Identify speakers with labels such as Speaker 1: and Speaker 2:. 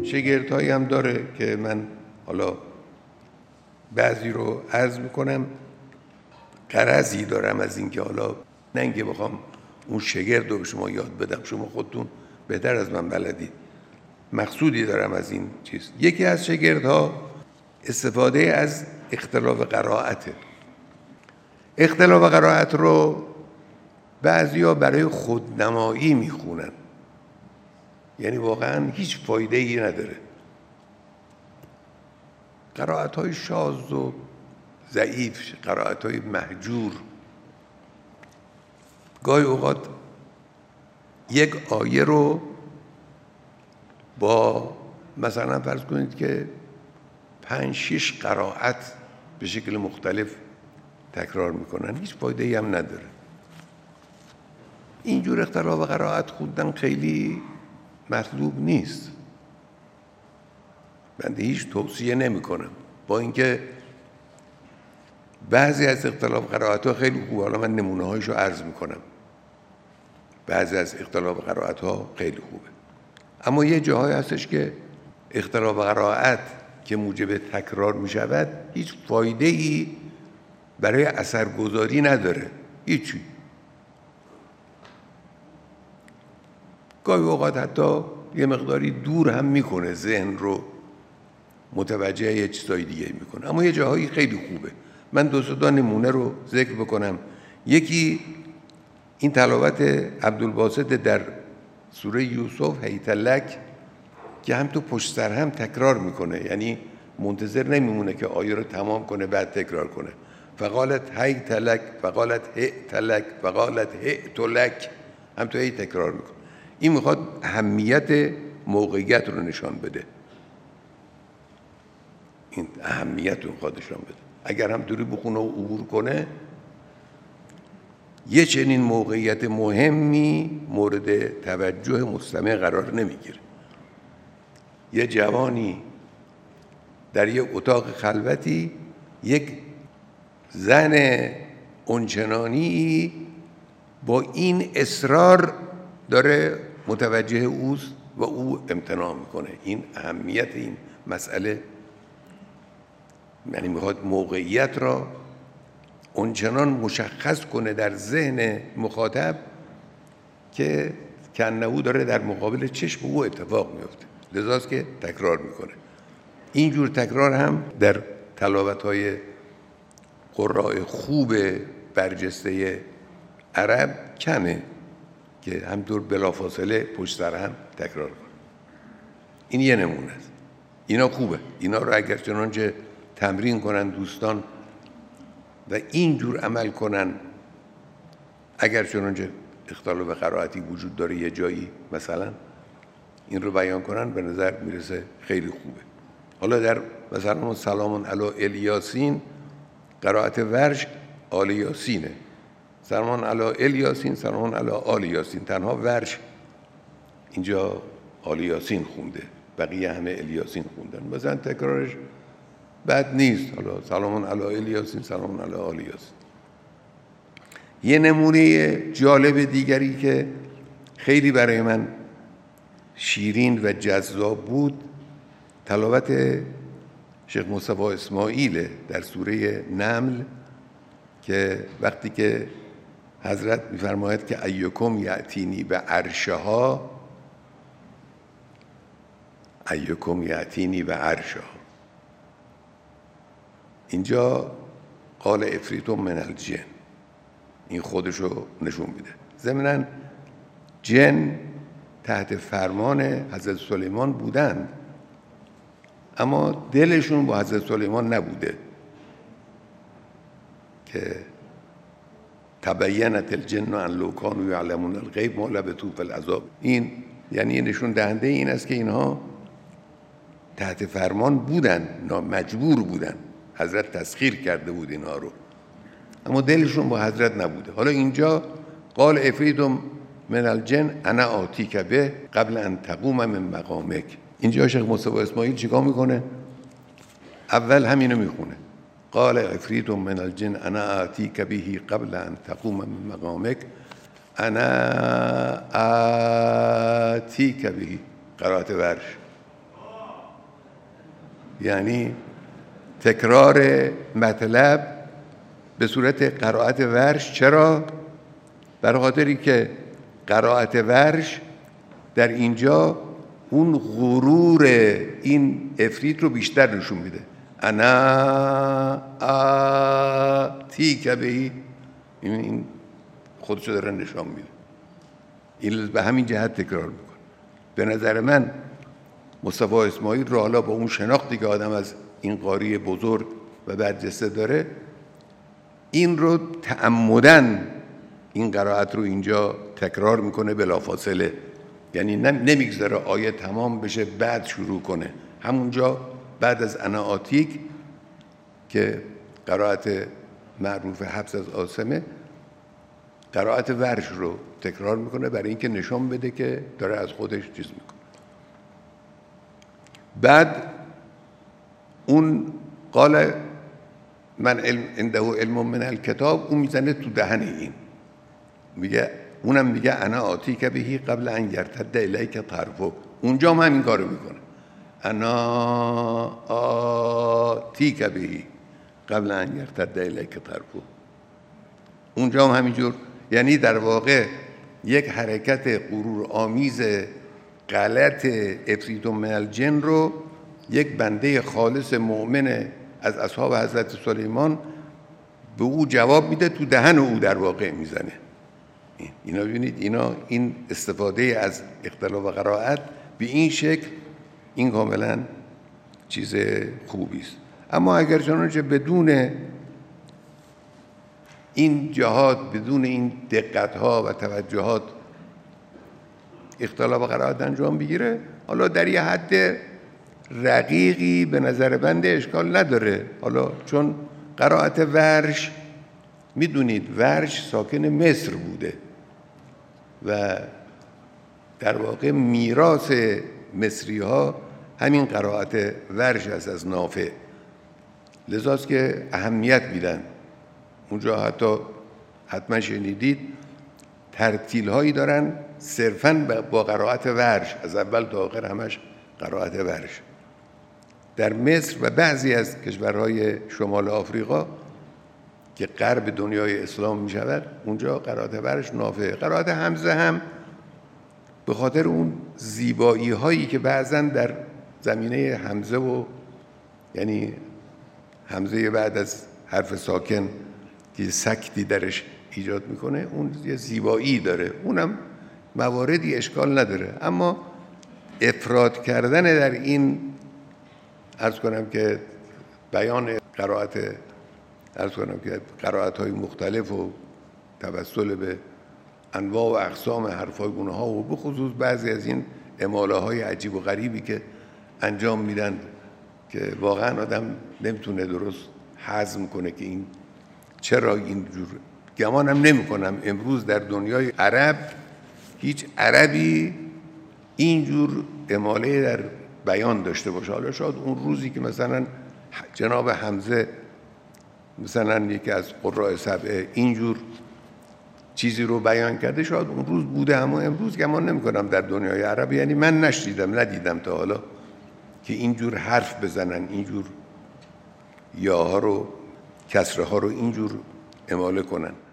Speaker 1: شگردهایی هم داره که من حالا بعضی رو عرض میکنم. غرضی دارم از این که حالا نه اینکه بخوام اون شگرد رو به شما یاد بدم، شما خودتون بهتر از من بلدید. مقصودی دارم از این چیز. یکی از شگردها استفاده از اختلاف قرائته. اختلاف قرائت رو بعضیا برای خودنمایی میخونن، یعنی واقعا هیچ فایده ای نداره. قرائت های شاذ و ضعیف، قرائت های مهجور، گاهی اوقات یک آیه رو با مثلا فرض کنید که 5-6 قرائت به شکل مختلف تکرار میکنن، هیچ فایده ای هم نداره. اینجور اختلاف قرائت خوندن خیلی مطلوب نیست. من هیچ توصیه نمی کنم، با اینکه بعضی از اختلاف قرائت ها خیلی خوبه. حالا من نمونه هایشو عرض میکنم. بعضی از اختلاف قرائت ها خیلی خوبه، اما یه جاهایی هستش که اختلاف قرائت که موجب تکرار می شود هیچ فایده ای برای اثرگذاری نداره، هیچی. گاهی اوقات حتی یه مقداری دور هم میکنه، ذهن رو متوجه یه چیزای دیگه میکنه. اما یه جاهایی خیلی خوبه. من دو تا نمونه رو ذکر بکنم. یکی این تلاوت عبدالباسط در سوره یوسف هیتلک که هم تو پشت سر هم تکرار میکنه، یعنی منتظر نمیمونه که آیه رو تمام کنه بعد تکرار کنه. فقالت هیتلک فقالت هیتلک فقالت هیتلک، هم تو هی تکرار میکنه. این میخواد اهمیت موقعیت رو نشان بده. این اهمیت رو میخواد نشان بده. اگر هم دوری بخونه و عبور کنه، یه چنین موقعیت مهمی مورد توجه مستمع قرار نمیگیره. یه جوانی در یک اتاق خلوتی یک زن اونچنانی با این اصرار داره متوجه اوست و او امتناع میکنه. این اهمیت این مسئله، یعنی میخواد موقعیت را اونچنان مشخص کنه در ذهن مخاطب که کنه‌او داره در مقابل چشم او اتفاق میفته، لذاست که تکرار میکنه. اینجور تکرار هم در تلاوت‌های قراء خوب برجسته عرب کمه که همطور بلافاصله پشت سر هم تکرار کنه. این یه نمونه است. اینا خوبه. اینا رو اگر چنانچه تمرین کنن دوستان و اینجور عمل کنن، اگر چنانچه اختلاف قرائتی وجود داره یه جایی مثلا این رو بیان کنن، به نظر میرسه خیلی خوبه. حالا در مثلا سلام علی الیاسین قرائت ورش آل یاسینه، سلام علی الیاسین سلام علی آل یاسین، تنها ورش اینجا آل یاسین خونده، بقیه همه الیاسین خوندن. مثلا تکرارش بد نیست. حالا سلام علی الیاسین سلام علی آل یاسین. یه نمونه جالب دیگری که خیلی برای من شیرین و جذاب بود تلاوت شیخ مصطفی اسماعیل در سوره نمل، که وقتی که حضرت می‌فرماید که ایکم یأتینی به عرشها، ایکم یأتینی به عرشها، اینجا قال عفریت من الجن، این خودشو نشون میده. ضمناً جن تحت فرمان حضرت سلیمان بودند، اما دلشون با حضرت سلیمان نبوده که تبینت الجن ان لو کانوا یعلمون الغیب ما لبثوا فی العذاب. این یعنی نشون دهنده این است که اینها تحت فرمان بودن، مجبور بودن، حضرت تسخیر کرده بود اینها رو، اما دلشون با حضرت نبوده. حالا اینجا قال عفریت من الجن انا آتیک به قبل ان تقوم من مقامک. اینجا شیخ مصطفی اسماعیل چیکار میکنه؟ اول همینو میخونه، قال عفریت من الجن انا آتیک به قبل ان تقوم من مقامک، انا آتیک به، قرائت ورش. یعنی تکرار مطلب به صورت قرائت ورش. چرا؟ برای خاطری که قرائت ورش در اینجا اون غرور این عفریت رو بیشتر نشون میده. انا آتیک بهی، این خودشو داره نشان میده. این به همین جهت تکرار میکنه. به نظر من مصطفی اسماعیل رو حالا با اون شناختی که آدم از این قاری بزرگ و برجسته داره، این رو تعمدن این قرائت رو اینجا تکرار میکنه بلافاصله. یعنی نمیگذاره آیه تمام بشه بعد شروع کنه. همونجا بعد از انا آتیک که قرائت معروف حفص از عاصمه، قرائت ورش رو تکرار میکنه برای اینکه نشان بده که داره از خودش چیز میکنه. بعد اون قال من عنده علم من الکتاب، اون میزنه تو دهن این، میگه اونم میگه انا آتیک بهی قبل ان یرتد الیک طرفک. اونجا هم همین کارو میکنه، انا آتیک بهی قبل ان یرتد الیک طرفک. اونجا هم همینجور. یعنی در واقع یک حرکت غرور آمیز غلط عفریت من الجن رو یک بنده خالص مؤمن از اصحاب حضرت سلیمان به او جواب میده، تو دهن او در واقع میزنه. اینا ببینید، اینا این استفاده از اختلاف قرائت به این شکل، این کاملا چیز خوبی است. اما اگر چنانچه بدون این جهات، بدون این دقت‌ها و توجهات اختلاف قرائت انجام بگیره، حالا در یه حد رقیقی به نظر بنده اشکال نداره. حالا چون قرائت ورش، میدونید ورش ساکن مصر بوده و در واقع میراث مصری ها همین قرائت ورش است از نافع، لذاست که اهمیت میدن. اونجا حتما شنیدید ترتیل هایی دارن صرفاً با قرائت ورش، از اول تا آخر همش قرائت ورش. در مصر و بعضی از کشورهای شمال آفریقا که غرب دنیای اسلام می شود، اونجا قرائت ورش نافع. قرائت حمزه هم به خاطر اون زیبایی هایی که بعضاً در زمینه حمزه و یعنی حمزه بعد از حرف ساکن که سکتی درش ایجاد میکنه، اون یه زیبایی داره، اونم مواردی اشکال نداره. اما افراد کردن در این، عرض کنم که بیان قرائت، عرض کنم که قرائت‌های مختلف و توسل به انواع و اقسام حرف‌های گونه ها و به خصوص بعضی از این اماله‌های عجیب و غریبی که انجام میدن که واقعا آدم نمیتونه درست هضم کنه که این چرا اینجور. گمانم نمی‌کنم امروز در دنیای عرب هیچ عربی اینجور اماله در بیان داشته باشه. حالا شاید اون روزی که مثلا جناب حمزه مثلا یکی از قراء سبعه اینجور چیزی رو بیان کرده، شاید اون روز بوده، اما امروز گمان نمی‌کنم در دنیای عرب، یعنی من ندیدم تا حالا که اینجور حرف بزنن، اینجور یاها رو، کسره ها رو اینجور اماله کنن.